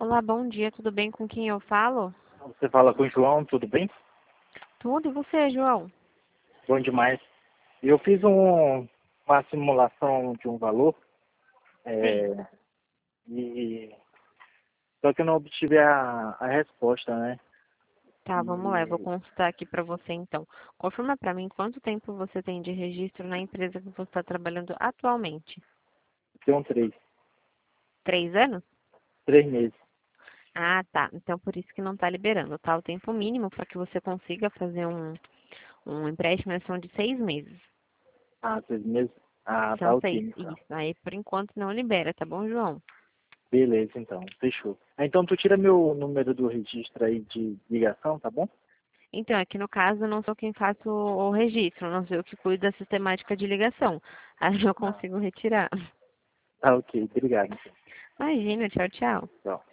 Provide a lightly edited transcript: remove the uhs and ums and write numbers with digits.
Olá, bom dia, tudo bem? Com quem eu falo? Você fala com o João, tudo bem? Tudo, e você, João? Bom demais. Eu fiz uma simulação de um valor, Sim. é, e só que eu não obtive a resposta, né? Tá, vamos lá, eu vou E consultar aqui pra você então. Confirma pra mim quanto tempo você tem de registro na empresa que você está trabalhando atualmente. tem 3 anos? 3 meses. Ah, tá. Então por isso que não tá liberando, tá? O tempo mínimo para que você consiga fazer um empréstimo são de 6 meses. Ah, 6 meses? Ah, tá São ok, seis, então. isso. Aí por enquanto não libera, tá bom, João? Beleza, então. Fechou. Então tu tira meu número do registro aí de ligação, tá bom? Então, aqui no caso, eu não sou quem faço o registro, não sou eu que cuido da sistemática de ligação. Aí eu Ah, consigo retirar. tá ok. Obrigado, então. Imagina, tchau, tchau. Tchau.